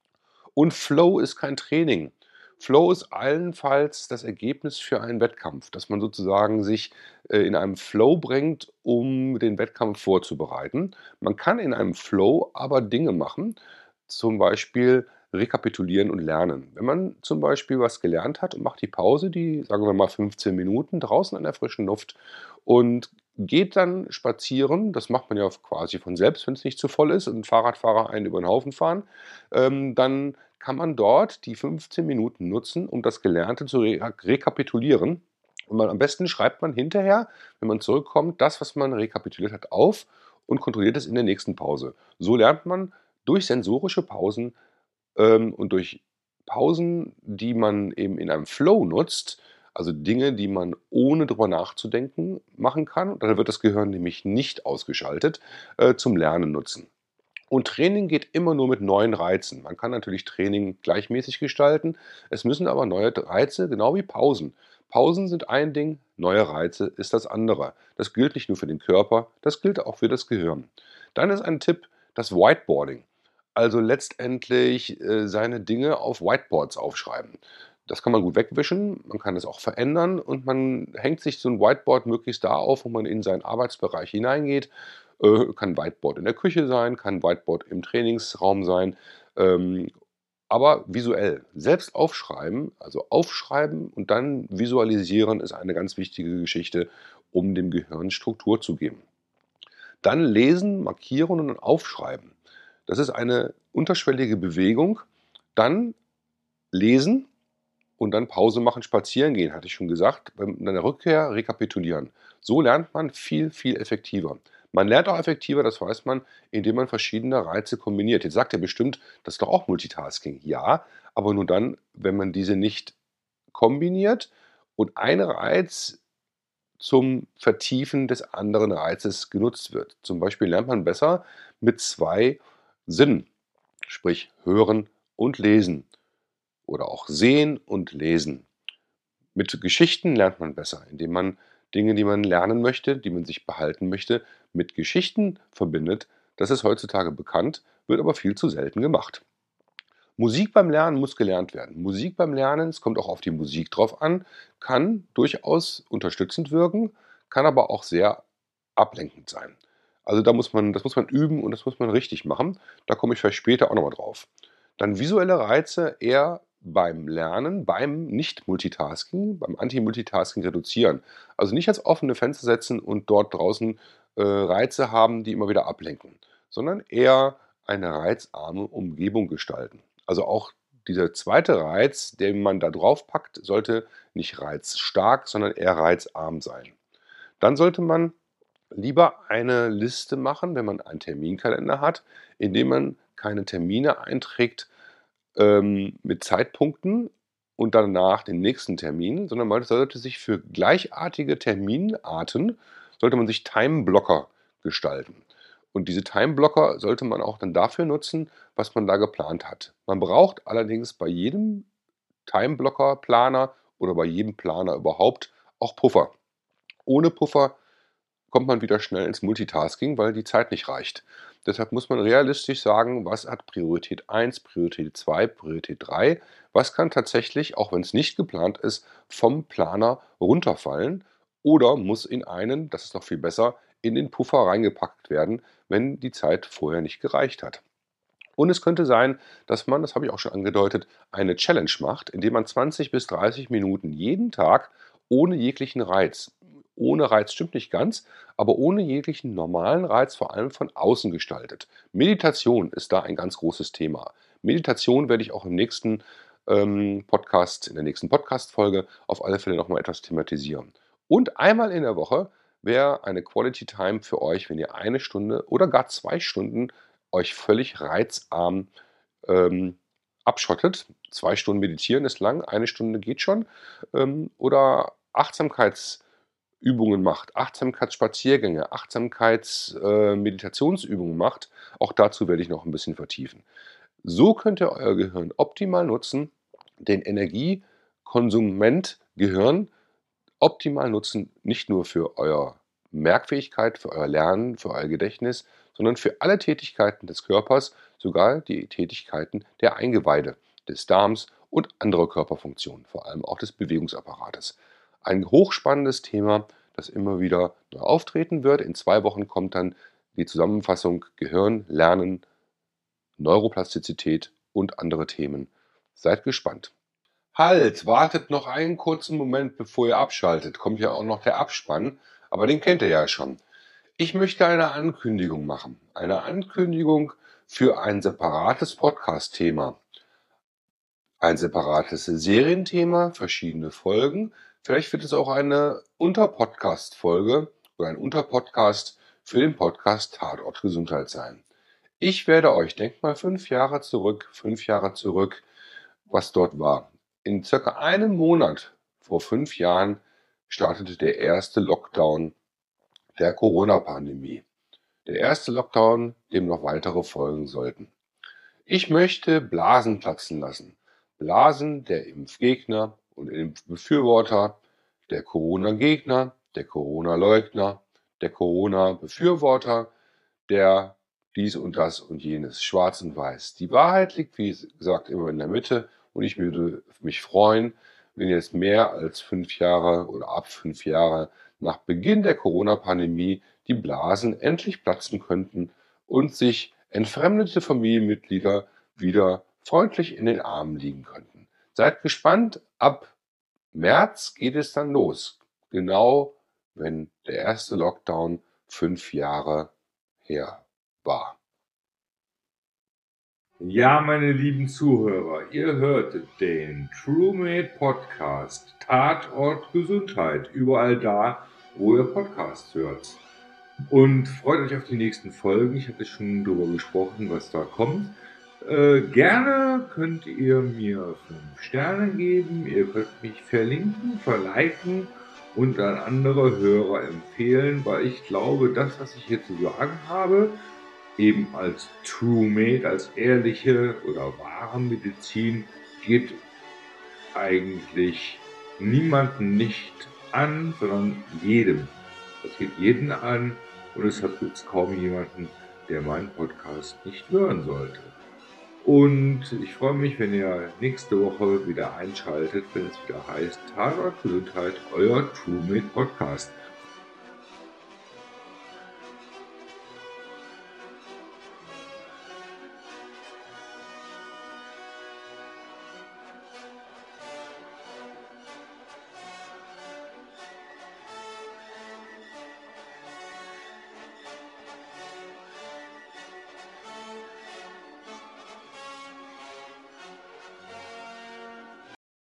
Und Flow ist kein Training. Flow ist allenfalls das Ergebnis für einen Wettkampf, dass man sozusagen sich äh, in einem Flow bringt, um den Wettkampf vorzubereiten. Man kann in einem Flow aber Dinge machen, zum Beispiel rekapitulieren und lernen. Wenn man zum Beispiel was gelernt hat und macht die Pause, die sagen wir mal fünfzehn Minuten draußen an der frischen Luft und geht dann spazieren, das macht man ja quasi von selbst, wenn es nicht zu voll ist und ein Fahrradfahrer einen über den Haufen fahren, ähm, dann kann man dort die fünfzehn Minuten nutzen, um das Gelernte zu re rekapitulieren. Und man, am besten schreibt man hinterher, wenn man zurückkommt, das, was man rekapituliert hat, auf und kontrolliert es in der nächsten Pause. So lernt man durch sensorische Pausen ähm, und durch Pausen, die man eben in einem Flow nutzt, also Dinge, die man ohne drüber nachzudenken machen kann, dann wird das Gehirn nämlich nicht ausgeschaltet, äh, zum Lernen nutzen. Und Training geht immer nur mit neuen Reizen. Man kann natürlich Training gleichmäßig gestalten, es müssen aber neue Reize, genau wie Pausen. Pausen sind ein Ding, neue Reize ist das andere. Das gilt nicht nur für den Körper, das gilt auch für das Gehirn. Dann ist ein Tipp das Whiteboarding. Also letztendlich äh, seine Dinge auf Whiteboards aufschreiben. Das kann man gut wegwischen, man kann es auch verändern und man hängt sich so ein Whiteboard möglichst da auf, wo man in seinen Arbeitsbereich hineingeht. Äh, kann Whiteboard in der Küche sein, kann Whiteboard im Trainingsraum sein, ähm, aber visuell. Selbst aufschreiben, also aufschreiben und dann visualisieren ist eine ganz wichtige Geschichte, um dem Gehirn Struktur zu geben. Dann lesen, markieren und aufschreiben. Das ist eine unterschwellige Bewegung. Dann lesen und dann Pause machen, spazieren gehen, hatte ich schon gesagt. Bei einer Rückkehr rekapitulieren. So lernt man viel, viel effektiver. Man lernt auch effektiver, das weiß man, indem man verschiedene Reize kombiniert. Jetzt sagt ihr bestimmt, das ist doch auch Multitasking. Ja, aber nur dann, wenn man diese nicht kombiniert und ein Reiz zum Vertiefen des anderen Reizes genutzt wird. Zum Beispiel lernt man besser mit zwei Sinnen, sprich hören und lesen oder auch sehen und lesen. Mit Geschichten lernt man besser, indem man Dinge, die man lernen möchte, die man sich behalten möchte, mit Geschichten verbindet. Das ist heutzutage bekannt, wird aber viel zu selten gemacht. Musik beim Lernen muss gelernt werden. Musik beim Lernen, es kommt auch auf die Musik drauf an, kann durchaus unterstützend wirken, kann aber auch sehr ablenkend sein. Also da muss man, das muss man üben und das muss man richtig machen. Da komme ich vielleicht später auch nochmal drauf. Dann visuelle Reize eher beim Lernen, beim Nicht-Multitasking, beim Anti-Multitasking reduzieren. Also nicht als offene Fenster setzen und dort draußen äh, Reize haben, die immer wieder ablenken, sondern eher eine reizarme Umgebung gestalten. Also auch dieser zweite Reiz, den man da drauf packt, sollte nicht reizstark, sondern eher reizarm sein. Dann sollte man lieber eine Liste machen, wenn man einen Terminkalender hat, indem man keine Termine einträgt ähm, mit Zeitpunkten und danach den nächsten Termin, sondern man sollte sich für gleichartige Terminarten, sollte man sich Timeblocker gestalten. Und diese Timeblocker sollte man auch dann dafür nutzen, was man da geplant hat. Man braucht allerdings bei jedem Timeblocker-Planer oder bei jedem Planer überhaupt auch Puffer. Ohne Puffer kommt man wieder schnell ins Multitasking, weil die Zeit nicht reicht. Deshalb muss man realistisch sagen, was hat Priorität eins, Priorität zwei, Priorität drei. Was kann tatsächlich, auch wenn es nicht geplant ist, vom Planer runterfallen oder muss in einen, das ist noch viel besser, in den Puffer reingepackt werden, wenn die Zeit vorher nicht gereicht hat. Und es könnte sein, dass man, das habe ich auch schon angedeutet, eine Challenge macht, indem man zwanzig bis dreißig Minuten jeden Tag ohne jeglichen Reiz, ohne Reiz stimmt nicht ganz, aber ohne jeglichen normalen Reiz, vor allem von außen gestaltet. Meditation ist da ein ganz großes Thema. Meditation werde ich auch im nächsten ähm, Podcast, in der nächsten Podcast-Folge auf alle Fälle nochmal etwas thematisieren. Und einmal in der Woche wäre eine Quality Time für euch, wenn ihr eine Stunde oder gar zwei Stunden euch völlig reizarm ähm, abschottet. Zwei Stunden meditieren ist lang, eine Stunde geht schon. Ähm, oder Achtsamkeitsübungen macht, Achtsamkeitsspaziergänge, Achtsamkeitsmeditationsübungen äh, macht. Auch dazu werde ich noch ein bisschen vertiefen. So könnt ihr euer Gehirn optimal nutzen, den Energiekonsument Gehirn optimal nutzen, nicht nur für eure Merkfähigkeit, für euer Lernen, für euer Gedächtnis, sondern für alle Tätigkeiten des Körpers, sogar die Tätigkeiten der Eingeweide, des Darms und anderer Körperfunktionen, vor allem auch des Bewegungsapparates. Ein hochspannendes Thema, das immer wieder neu auftreten wird. In zwei Wochen kommt dann die Zusammenfassung Gehirn, Lernen, Neuroplastizität und andere Themen. Seid gespannt. Halt, wartet noch einen kurzen Moment, bevor ihr abschaltet. Kommt ja auch noch der Abspann, aber den kennt ihr ja schon. Ich möchte eine Ankündigung machen. Eine Ankündigung für ein separates Podcast-Thema. Ein separates Serienthema, verschiedene Folgen. Vielleicht wird es auch eine Unterpodcast-Folge oder ein Unterpodcast für den Podcast Tatort Gesundheit sein. Ich werde euch, denkt mal fünf Jahre zurück, fünf Jahre zurück, was dort war. In circa einem Monat vor fünf Jahren startete der erste Lockdown der Corona-Pandemie. Der erste Lockdown, dem noch weitere folgen sollten. Ich möchte Blasen platzen lassen. Blasen der Impfgegner und Impfbefürworter, der Corona-Gegner, der Corona-Leugner, der Corona-Befürworter, der dies und das und jenes, schwarz und weiß. Die Wahrheit liegt, wie gesagt, immer in der Mitte Und ich würde mich freuen, wenn jetzt mehr als fünf Jahre oder ab fünf Jahre nach Beginn der Corona-Pandemie die Blasen endlich platzen könnten und sich entfremdete Familienmitglieder wieder freundlich in den Armen liegen könnten. Seid gespannt, ab März geht es dann los. Genau, wenn der erste Lockdown fünf Jahre her war. Ja, meine lieben Zuhörer, ihr hörtet den TrueMate Podcast, Tatort Gesundheit, überall da, wo ihr Podcasts hört. Und freut euch auf die nächsten Folgen. Ich hatte schon darüber gesprochen, was da kommt. Äh, gerne könnt ihr mir fünf Sterne geben, ihr könnt mich verlinken, verliken und an andere Hörer empfehlen, weil ich glaube, das, was ich hier zu sagen habe, eben als TrueMate, als ehrliche oder wahre Medizin, geht eigentlich niemanden nicht an, sondern jedem. Das geht jeden an und es hat jetzt kaum jemanden, der meinen Podcast nicht hören sollte. Und ich freue mich, wenn ihr nächste Woche wieder einschaltet, wenn es wieder heißt Tatort Gesundheit, euer TrueMate Podcast.